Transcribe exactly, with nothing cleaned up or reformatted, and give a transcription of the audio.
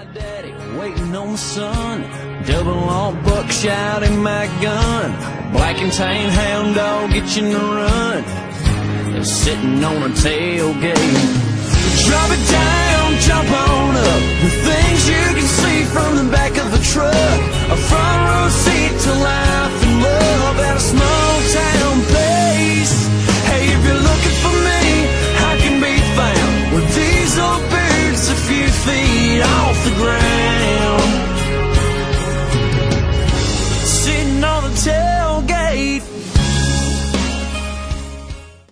daddy waiting on the son. Double all buckshot in my gun. Black and tan hound dog itching to run. Sitting on a tailgate. Drop it down, jump on up. The things you can see from the back of the truck. A front row seat